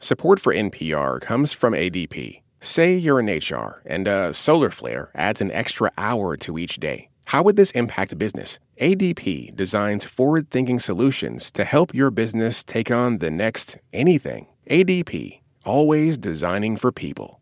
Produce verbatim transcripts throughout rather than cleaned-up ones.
Support for N P R comes from A D P. Say you're in H R and a solar flare adds an extra hour to each day. How would this impact business? A D P designs forward-thinking solutions to help your business take on the next anything. A D P, always designing for people.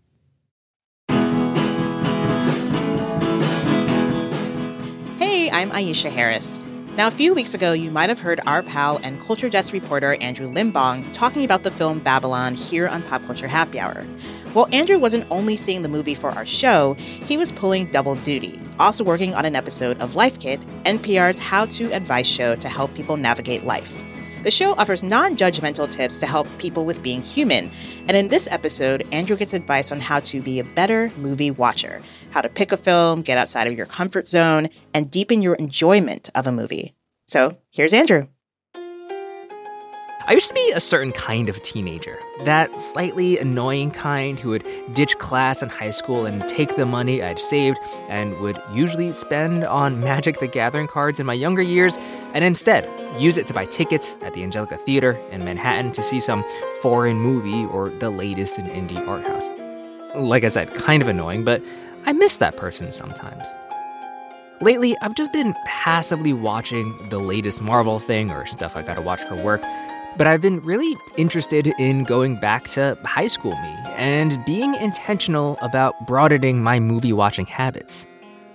Hey, I'm Aisha Harris. Now, a few weeks ago, you might have heard our pal and Culture Desk reporter Andrew Limbong talking about the film Babylon here on Pop Culture Happy Hour. Well, Andrew wasn't only seeing the movie for our show, he was pulling double duty, also working on an episode of Life Kit, N P R's how-to advice show to help people navigate life. The show offers non-judgmental tips to help people with being human. And in this episode, Andrew gets advice on how to be a better movie watcher, how to pick a film, get outside of your comfort zone, and deepen your enjoyment of a movie. So here's Andrew. I used to be a certain kind of teenager, that slightly annoying kind who would ditch class in high school and take the money I'd saved and would usually spend on Magic the Gathering cards in my younger years and instead use it to buy tickets at the Angelica Theater in Manhattan to see some foreign movie or the latest in indie art house. Like I said, kind of annoying, but I miss that person sometimes. Lately, I've just been passively watching the latest Marvel thing or stuff I gotta watch for work. But I've been really interested in going back to high school me and being intentional about broadening my movie-watching habits.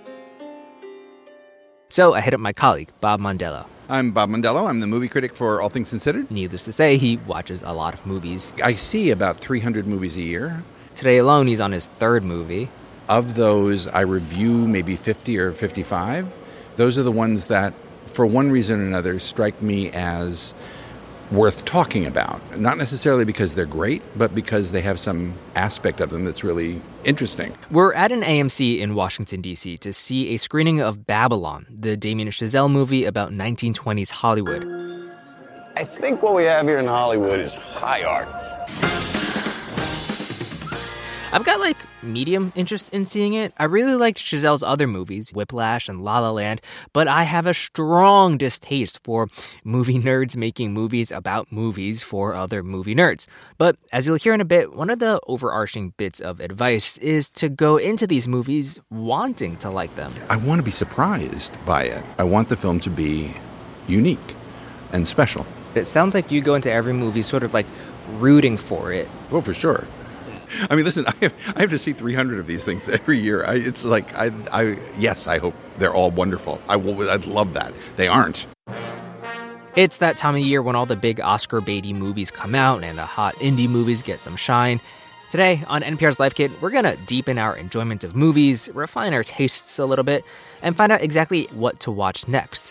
So I hit up my colleague, Bob Mondello. I'm Bob Mondello. I'm the movie critic for All Things Considered. Needless to say, he watches a lot of movies. I see about three hundred movies a year. Today alone, he's on his third movie. Of those, I review maybe fifty or fifty-five. Those are the ones that, for one reason or another, strike me as worth talking about. Not necessarily because they're great, but because they have some aspect of them that's really interesting. We're at an A M C in Washington, D C to see a screening of Babylon, the Damien Chazelle movie about nineteen twenties Hollywood. I think what we have here in Hollywood is high art. I've got, like, medium interest in seeing it. I really liked Chazelle's other movies, Whiplash and La La Land, but I have a strong distaste for movie nerds making movies about movies for other movie nerds. But as you'll hear in a bit, one of the overarching bits of advice is to go into these movies wanting to like them. I want to be surprised by it. I want the film to be unique and special. It sounds like you go into every movie sort of like rooting for it. Oh, for sure. I mean, listen, I have, I have to see three hundred of these things every year. I, it's like, I, I, yes, I hope they're all wonderful. I will, I'd love that. They aren't. It's that time of year when all the big Oscar baity movies come out and the hot indie movies get some shine. Today on N P R's Life Kit, we're going to deepen our enjoyment of movies, refine our tastes a little bit, and find out exactly what to watch next.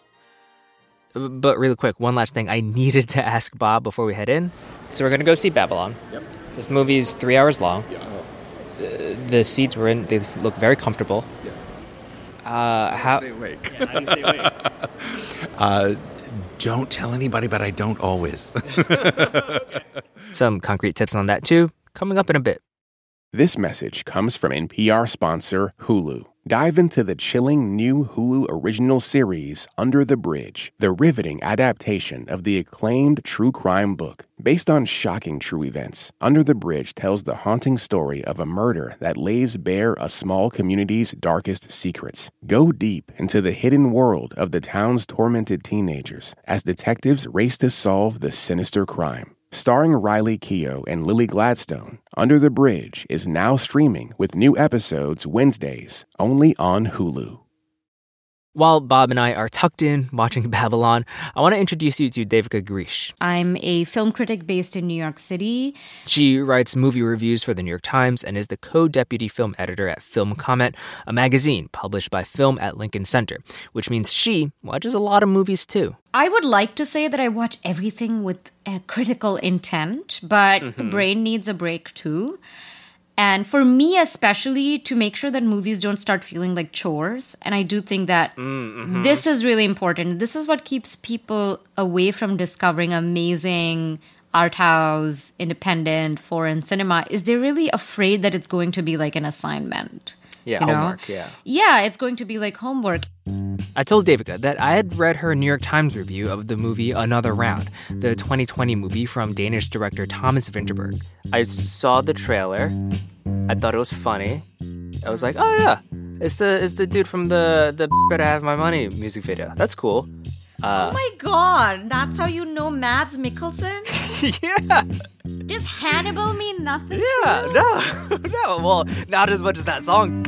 But really quick, one last thing I needed to ask Bob before we head in. So we're going to go see Babylon. Yep. This movie's three hours long. Yeah. Uh, the seats we're in, they look very comfortable. Yeah. Uh, how? Stay awake. Yeah, how do you stay awake? uh, don't tell anybody, but I don't always. Okay. Some concrete tips on that, too, coming up in a bit. This message comes from N P R sponsor Hulu. Dive into the chilling new Hulu original series, Under the Bridge, the riveting adaptation of the acclaimed true crime book. Based on shocking true events, Under the Bridge tells the haunting story of a murder that lays bare a small community's darkest secrets. Go deep into the hidden world of the town's tormented teenagers as detectives race to solve the sinister crime. Starring Riley Keough and Lily Gladstone, Under the Bridge is now streaming with new episodes Wednesdays, only on Hulu. While Bob and I are tucked in watching Babylon, I want to introduce you to Devika Grish. I'm a film critic based in New York City. She writes movie reviews for the New York Times and is the co-deputy film editor at Film Comment, a magazine published by Film at Lincoln Center, which means she watches a lot of movies too. I would like to say that I watch everything with a critical intent, but mm-hmm. the brain needs a break too. And for me especially, to make sure that movies don't start feeling like chores. And I do think that mm-hmm. this is really important. This is what keeps people away from discovering amazing art house, independent, foreign cinema, is they're really afraid that it's going to be like an assignment. Yeah, you know? homework, yeah. Yeah, it's going to be like homework. I told Devika that I had read her New York Times review of the movie Another Round, the twenty twenty movie from Danish director Thomas Vinterberg. I saw the trailer. I thought it was funny. I was like, oh yeah, it's the it's the dude from the the Better Have My Money music video. That's cool. Uh, Oh my god, that's how you know Mads Mikkelsen? yeah. Does Hannibal mean nothing Yeah, to you? no, no, well, not as much as that song.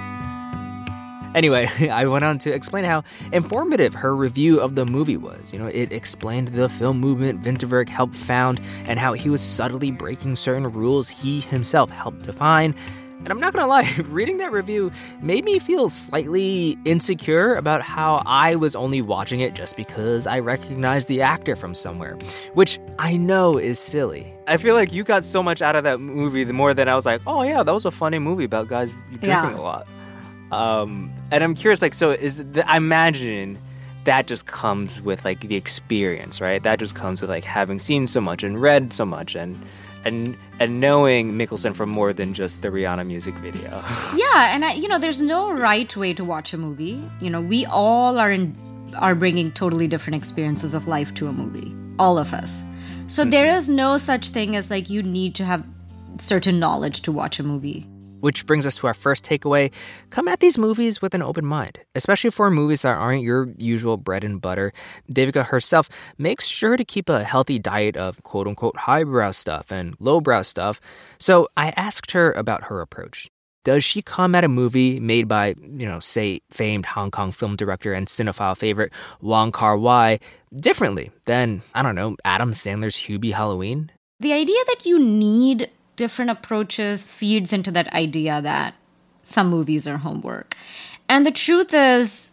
Anyway, I went on to explain how informative her review of the movie was. You know, it explained the film movement Vinterberg helped found and how he was subtly breaking certain rules he himself helped define. And I'm not gonna lie, reading that review made me feel slightly insecure about how I was only watching it just because I recognized the actor from somewhere, which I know is silly. I feel like you got so much out of that movie the more than I was like, oh yeah, that was a funny movie about guys drinking Yeah. a lot. Um, and I'm curious, like, so is the, I imagine that just comes with like the experience, right? That just comes with like having seen so much and read so much and and and knowing Mikkelsen for more than just the Rihanna music video. Yeah, and I, you know, there's no right way to watch a movie. You know, we all are in are bringing totally different experiences of life to a movie. All of us. So Mm-hmm. there is no such thing as like you need to have certain knowledge to watch a movie. Which brings us to our first takeaway. Come at these movies with an open mind, especially for movies that aren't your usual bread and butter. Devika herself makes sure to keep a healthy diet of quote-unquote highbrow stuff and lowbrow stuff. So I asked her about her approach. Does she come at a movie made by, you know, say, famed Hong Kong film director and cinephile favorite Wong Kar-wai differently than, I don't know, Adam Sandler's Hubie Halloween? The idea that you need different approaches feeds into that idea that some movies are homework. And the truth is,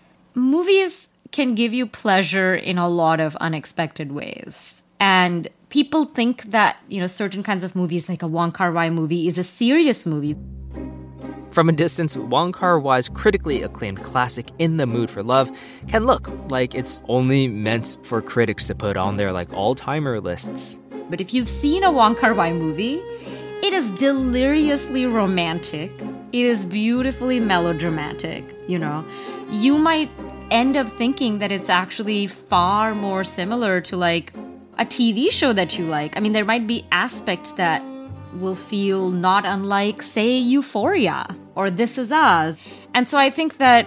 movies can give you pleasure in a lot of unexpected ways. And people think that, you know, certain kinds of movies, like a Wong Kar-wai movie, is a serious movie. From a distance, Wong Kar-wai's critically acclaimed classic In the Mood for Love can look like it's only meant for critics to put on their like all-timer lists. But if you've seen a Wong Kar-wai movie, it is deliriously romantic. It is beautifully melodramatic, you know. You might end up thinking that it's actually far more similar to like a T V show that you like. I mean, there might be aspects that will feel not unlike, say, Euphoria or This Is Us. And so I think that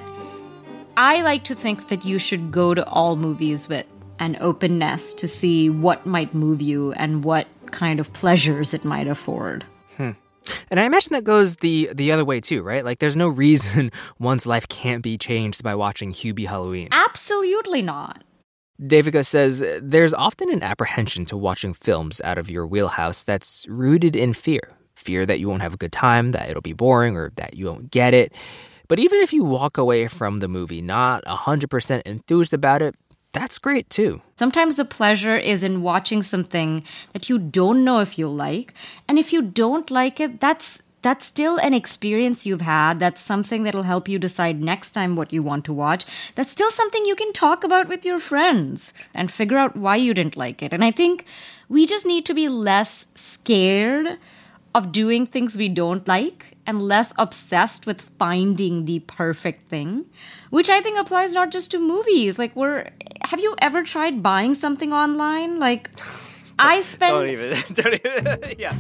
I like to think that you should go to all movies with an openness to see what might move you and what kind of pleasures it might afford. Hmm. And I imagine that goes the the other way too, right? Like there's no reason one's life can't be changed by watching Hubie Halloween. Absolutely not. Devika says there's often an apprehension to watching films out of your wheelhouse that's rooted in fear. Fear that you won't have a good time, that it'll be boring, or that you won't get it. But even if you walk away from the movie not one hundred percent enthused about it, that's great too. Sometimes the pleasure is in watching something that you don't know if you'll like. And if you don't like it, that's that's still an experience you've had. That's something that'll help you decide next time what you want to watch. That's still something you can talk about with your friends and figure out why you didn't like it. And I think we just need to be less scared of doing things we don't like and less obsessed with finding the perfect thing, which I think applies not just to movies. Like, we're, have you ever tried buying something online? Like, I spend... Don't even, don't even, yeah.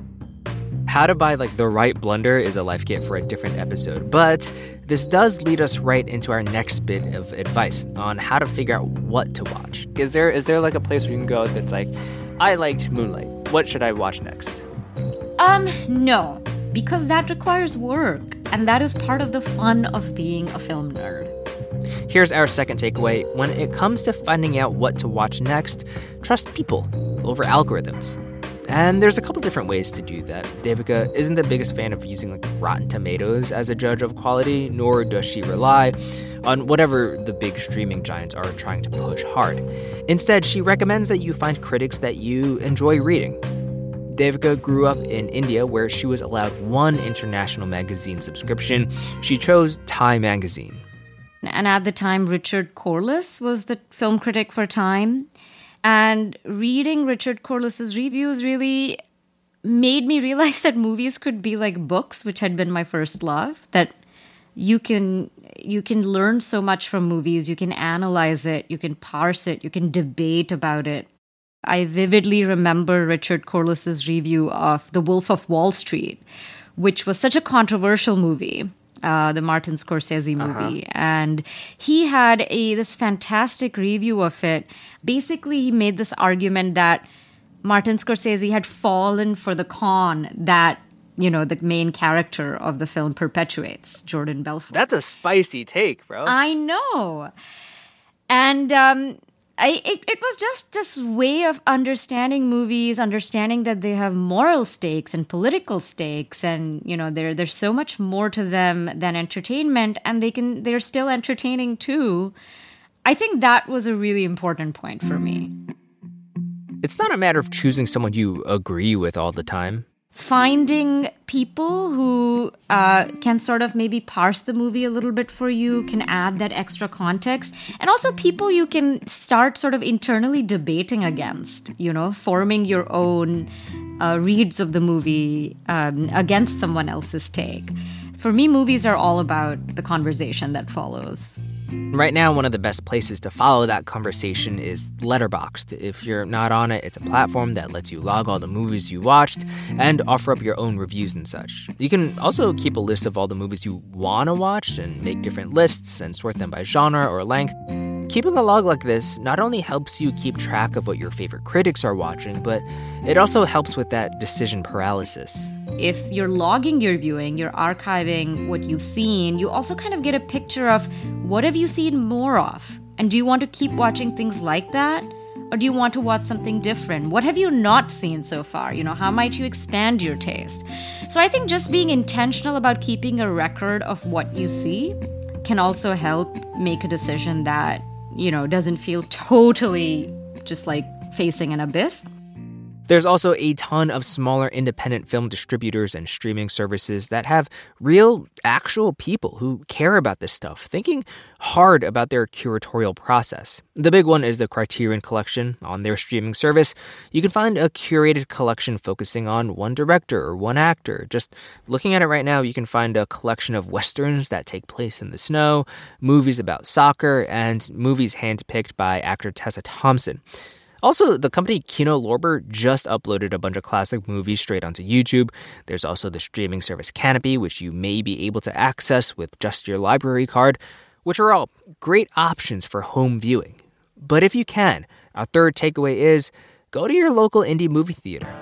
How to buy, like, the right blender is a life kit for a different episode. But this does lead us right into our next bit of advice on how to figure out what to watch. Is there is there, like, a place where you can go that's like, I liked Moonlight. What should I watch next? Um, no. Because that requires work. And that is part of the fun of being a film nerd. Here's our second takeaway. When it comes to finding out what to watch next, trust people over algorithms. And there's a couple different ways to do that. Devika isn't the biggest fan of using like Rotten Tomatoes as a judge of quality, nor does she rely on whatever the big streaming giants are trying to push hard. Instead, she recommends that you find critics that you enjoy reading. Devika grew up in India, where she was allowed one international magazine subscription. She chose Time magazine. And at the time, Richard Corliss was the film critic for Time. And reading Richard Corliss's reviews really made me realize that movies could be like books, which had been my first love, that you can you can learn so much from movies. You can analyze it, you can parse it, you can debate about it. I vividly remember Richard Corliss's review of The Wolf of Wall Street, which was such a controversial movie, uh, the Martin Scorsese movie. Uh-huh. And he had a this fantastic review of it. Basically, he made this argument that Martin Scorsese had fallen for the con that, you know, the main character of the film perpetuates, Jordan Belfort. That's a spicy take, bro. I know. And um, I, it, it was just this way of understanding movies, understanding that they have moral stakes and political stakes, and, you know, there there's so much more to them than entertainment, and they can they're still entertaining too. I think that was a really important point for me. It's not a matter of choosing someone you agree with all the time. Finding people who uh, can sort of maybe parse the movie a little bit for you, can add that extra context, and also people you can start sort of internally debating against, you know, forming your own uh, reads of the movie um, against someone else's take. For me, movies are all about the conversation that follows. Right now, one of the best places to follow that conversation is Letterboxd. If you're not on it, it's a platform that lets you log all the movies you watched and offer up your own reviews and such. You can also keep a list of all the movies you want to watch and make different lists and sort them by genre or length. Keeping a log like this not only helps you keep track of what your favorite critics are watching, but it also helps with that decision paralysis. If you're logging your viewing, you're archiving what you've seen, you also kind of get a picture of what have you seen more of? And do you want to keep watching things like that? Or do you want to watch something different? What have you not seen so far? You know, how might you expand your taste? So I think just being intentional about keeping a record of what you see can also help make a decision that, you know, doesn't feel totally just like facing an abyss. There's also a ton of smaller independent film distributors and streaming services that have real, actual people who care about this stuff, thinking hard about their curatorial process. The big one is the Criterion Collection. On their streaming service, you can find a curated collection focusing on one director or one actor. Just looking at it right now, you can find a collection of westerns that take place in the snow, movies about soccer, and movies handpicked by actor Tessa Thompson. Also, the company Kino Lorber just uploaded a bunch of classic movies straight onto YouTube. There's also the streaming service Canopy, which you may be able to access with just your library card, which are all great options for home viewing. But if you can, our third takeaway is go to your local indie movie theater.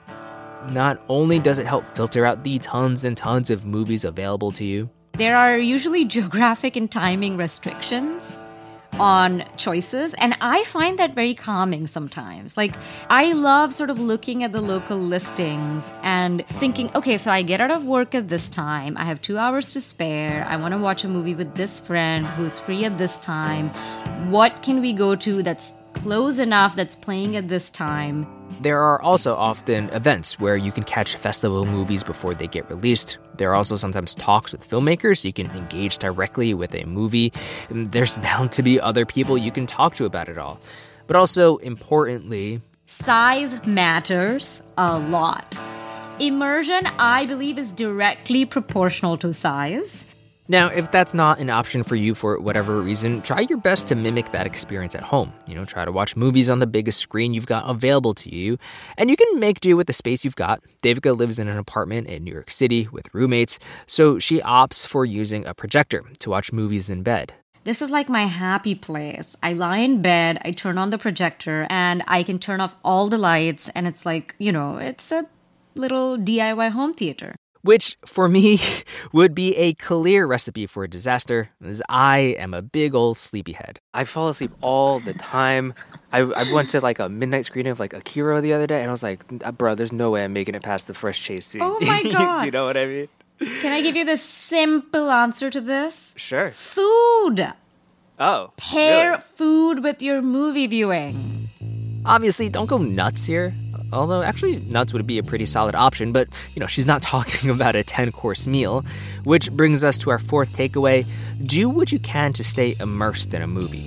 Not only does it help filter out the tons and tons of movies available to you, there are usually geographic and timing restrictions on choices, and I find that very calming sometimes. Like, I love sort of looking at the local listings and thinking, okay, so I get out of work at this time, I have two hours to spare, I want to watch a movie with this friend who's free at this time. What can we go to that's close enough, that's playing at this time? There are also often events where you can catch festival movies before they get released. There are also sometimes talks with filmmakers. You can engage directly with a movie. And there's bound to be other people you can talk to about it all. But also, importantly, size matters a lot. Immersion, I believe, is directly proportional to size. Now, if that's not an option for you for whatever reason, try your best to mimic that experience at home. You know, try to watch movies on the biggest screen you've got available to you, and you can make do with the space you've got. Devika lives in an apartment in New York City with roommates, so she opts for using a projector to watch movies in bed. This is like my happy place. I lie in bed, I turn on the projector, and I can turn off all the lights, and it's like, you know, it's a little D I Y home theater. Which, for me, would be a clear recipe for a disaster, as I am a big old sleepyhead. I fall asleep all the time. I, I went to, like, a midnight screening of, like, Akira the other day, and I was like, bro, there's no way I'm making it past the first chase scene. Oh, my God. You know what I mean? Can I give you the simple answer to this? Sure. Food. Oh, Pair really? food with your movie viewing. Obviously, don't go nuts here. Although, actually, nuts would be a pretty solid option, but, you know, she's not talking about a ten-course meal, which brings us to our fourth takeaway. Do what you can to stay immersed in a movie.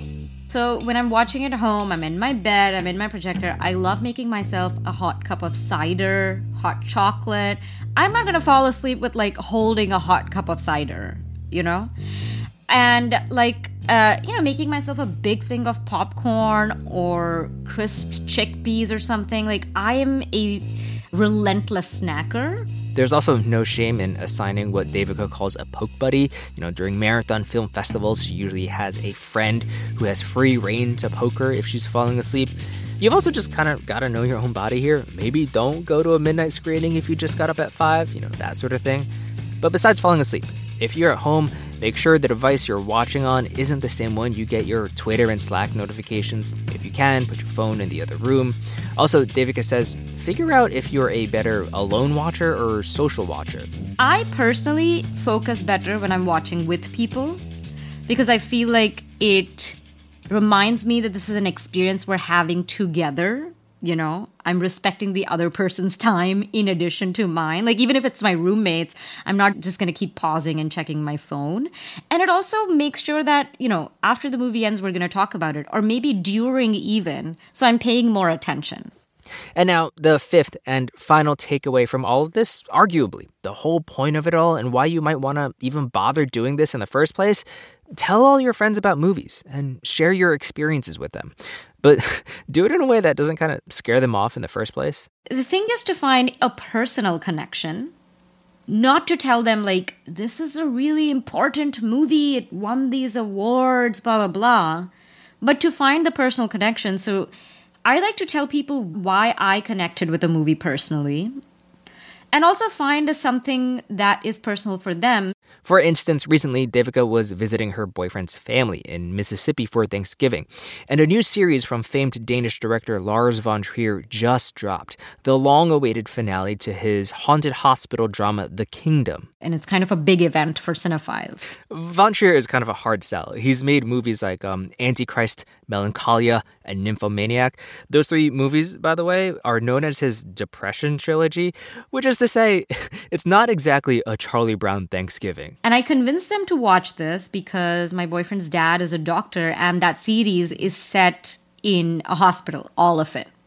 So when I'm watching at home, I'm in my bed, I'm in my projector, I love making myself a hot cup of cider, hot chocolate. I'm not gonna fall asleep with like holding a hot cup of cider, you know? And like, uh, you know, making myself a big thing of popcorn or crisped chickpeas or something. Like, I am a relentless snacker. There's also no shame in assigning what Devika calls a poke buddy. You know, during marathon film festivals, she usually has a friend who has free reign to poke her if she's falling asleep. You've also just kind of got to know your own body here. Maybe don't go to a midnight screening if you just got up at five, you know, that sort of thing. But besides falling asleep, if you're at home, make sure the device you're watching on isn't the same one you get your Twitter and Slack notifications. If you can, put your phone in the other room. Also, Devika says, figure out if you're a better alone watcher or social watcher. I personally focus better when I'm watching with people because I feel like it reminds me that this is an experience we're having together. You know, I'm respecting the other person's time in addition to mine. Like, even if it's my roommates, I'm not just going to keep pausing and checking my phone. And it also makes sure that, you know, after the movie ends, we're going to talk about it, or maybe during even. So I'm paying more attention. And now, the fifth and final takeaway from all of this, arguably, the whole point of it all and why you might want to even bother doing this in the first place, tell all your friends about movies and share your experiences with them. But do it in a way that doesn't kind of scare them off in the first place. The thing is to find a personal connection, not to tell them, like, this is a really important movie, it won these awards, blah, blah, blah, but to find the personal connection. So I like to tell people why I connected with a movie personally, and also find something that is personal for them. For instance, recently, Devika was visiting her boyfriend's family in Mississippi for Thanksgiving, and a new series from famed Danish director Lars von Trier just dropped, the long-awaited finale to his haunted hospital drama, The Kingdom. And it's kind of a big event for cinephiles. Von Trier is kind of a hard sell. He's made movies like um, Antichrist, Melancholia, and Nymphomaniac. Those three movies, by the way, are known as his Depression trilogy, which is to say, it's not exactly a Charlie Brown Thanksgiving. And I convinced them to watch this because my boyfriend's dad is a doctor and that series is set in a hospital, all of it.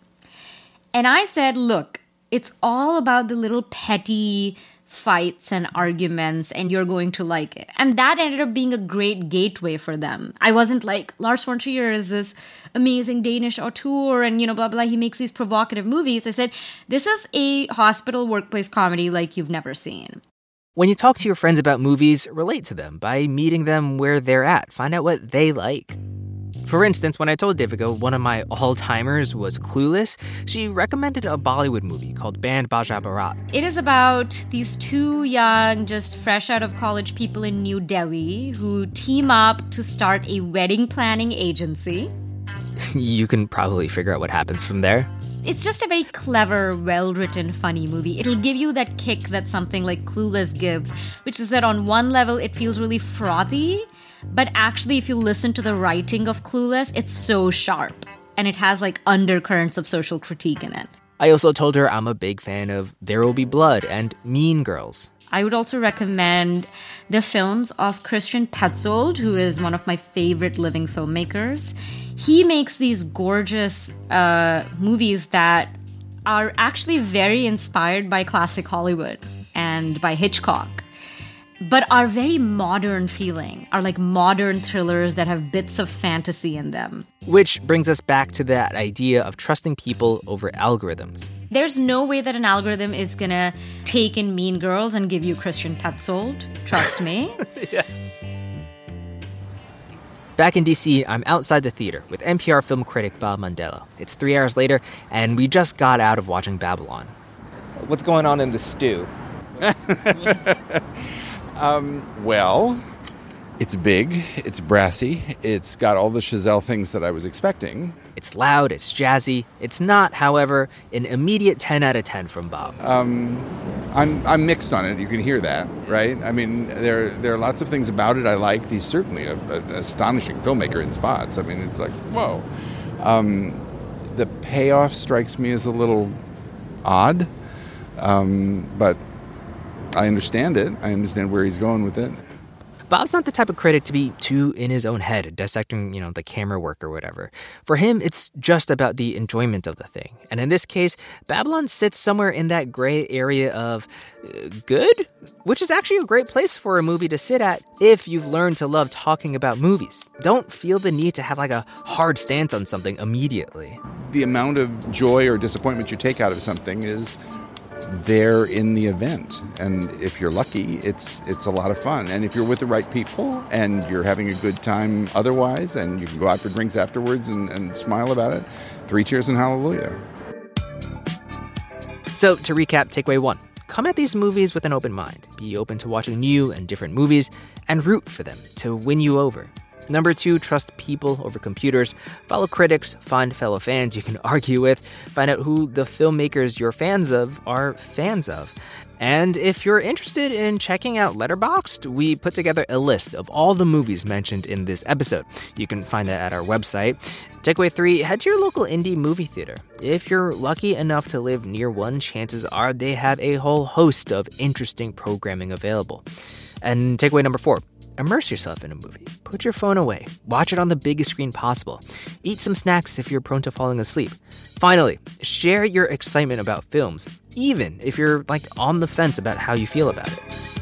And I said, look, it's all about the little petty fights and arguments, and you're going to like it. And that ended up being a great gateway for them. I wasn't like, Lars von Trier is this amazing Danish auteur and, you know, blah, blah, he makes these provocative movies. I said, this is a hospital workplace comedy like you've never seen. When you talk to your friends about movies, relate to them by meeting them where they're at. Find out what they like. For instance, when I told Devika one of my all-timers was Clueless, she recommended a Bollywood movie called Band Baja Barat. It is about these two young, just fresh out of college people in New Delhi who team up to start a wedding planning agency. You can probably figure out what happens from there. It's just a very clever, well-written, funny movie. It'll give you that kick that something like Clueless gives, which is that on one level it feels really frothy, but actually if you listen to the writing of Clueless, it's so sharp. And it has like undercurrents of social critique in it. I also told her I'm a big fan of There Will Be Blood and Mean Girls. I would also recommend the films of Christian Petzold, who is one of my favorite living filmmakers. He makes these gorgeous uh, movies that are actually very inspired by classic Hollywood and by Hitchcock, but are very modern feeling, are like modern thrillers that have bits of fantasy in them. Which brings us back to that idea of trusting people over algorithms. There's no way that an algorithm is gonna take in Mean Girls and give you Christian Petzold. Trust me. Yeah. Back in D C, I'm outside the theater with N P R film critic Bob Mondello. It's three hours later, and we just got out of watching Babylon. What's going on in the stew? um, well, it's big, it's brassy, it's got all the Chazelle things that I was expecting. It's loud, it's jazzy. It's not, however, an immediate ten out of ten from Bob. Um, I'm I'm mixed on it. You can hear that, right? I mean, there there are lots of things about it I like. He's certainly a, a, an astonishing filmmaker in spots. I mean, it's like, whoa. Um, the payoff strikes me as a little odd, um, but I understand it. I understand where he's going with it. Bob's not the type of critic to be too in his own head, dissecting, you know, the camera work or whatever. For him, it's just about the enjoyment of the thing. And in this case, Babylon sits somewhere in that gray area of uh, good, which is actually a great place for a movie to sit at if you've learned to love talking about movies. Don't feel the need to have like a hard stance on something immediately. The amount of joy or disappointment you take out of something is there in the event, and if you're lucky, it's it's a lot of fun. And if you're with the right people and you're having a good time otherwise, and you can go out for drinks afterwards and, and smile about it, three cheers and hallelujah. So to recap, takeaway one, come at these movies with an open mind. Be open to watching new and different movies and root for them to win you over. Number two, trust people over computers. Follow critics, find fellow fans you can argue with, find out who the filmmakers you're fans of are fans of. And if you're interested in checking out Letterboxd, we put together a list of all the movies mentioned in this episode. You can find that at our website. Takeaway three, head to your local indie movie theater. If you're lucky enough to live near one, chances are they have a whole host of interesting programming available. And takeaway number four, immerse yourself in a movie. Put your phone away. Watch it on the biggest screen possible. Eat some snacks if you're prone to falling asleep. Finally, share your excitement about films, even if you're like on the fence about how you feel about it.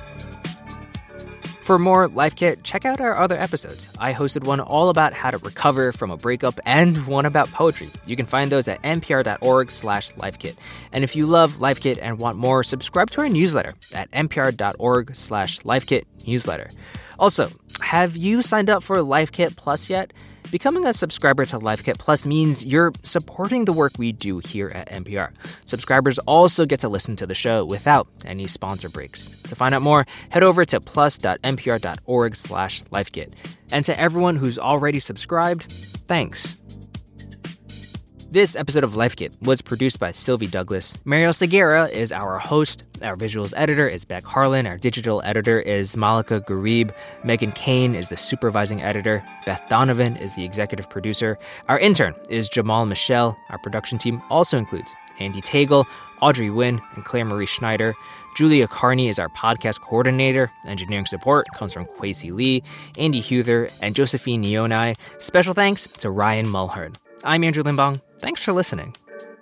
For more Life Kit, check out our other episodes. I hosted one all about how to recover from a breakup and one about poetry. You can find those at npr.org slash lifekit. And if you love Life Kit and want more, subscribe to our newsletter at npr.org slash lifekit newsletter. Also, have you signed up for Life Kit Plus yet? Becoming a subscriber to Life Kit Plus means you're supporting the work we do here at N P R. Subscribers also get to listen to the show without any sponsor breaks. To find out more, head over to plus.npr.org slash lifekit. And to everyone who's already subscribed, thanks. This episode of Life Kit was produced by Sylvie Douglas. Mariel Segura is our host. Our visuals editor is Beck Harlan. Our digital editor is Malika Garib. Megan Kane is the supervising editor. Beth Donovan is the executive producer. Our intern is Jamal Michelle. Our production team also includes Andy Tagle, Audrey Nguyen, and Claire Marie Schneider. Julia Carney is our podcast coordinator. Engineering support comes from Kwesi Lee, Andy Huther, and Josephine Nionai. Special thanks to Ryan Mulhern. I'm Andrew Limbong. Thanks for listening.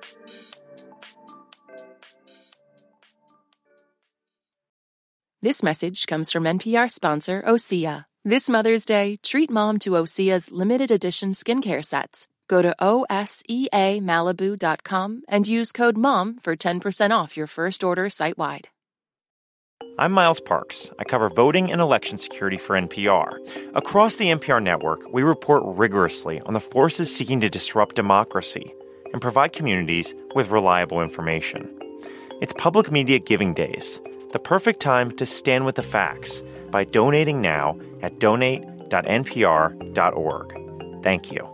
This message comes from N P R sponsor Osea. This Mother's Day, treat mom to Osea's limited edition skincare sets. Go to O S E A Malibu dot com and use code MOM for ten percent off your first order site-wide. I'm Miles Parks. I cover voting and election security for N P R. Across the N P R network, we report rigorously on the forces seeking to disrupt democracy and provide communities with reliable information. It's Public Media Giving Days, the perfect time to stand with the facts by donating now at donate dot n p r dot org. Thank you.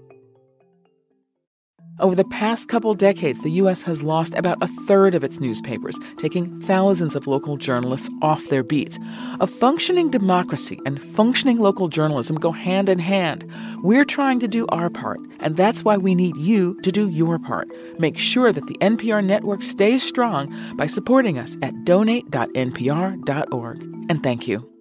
Over the past couple decades, the U S has lost about a third of its newspapers, taking thousands of local journalists off their beats. A functioning democracy and functioning local journalism go hand in hand. We're trying to do our part, and that's why we need you to do your part. Make sure that the N P R network stays strong by supporting us at donate dot n p r dot org. And thank you.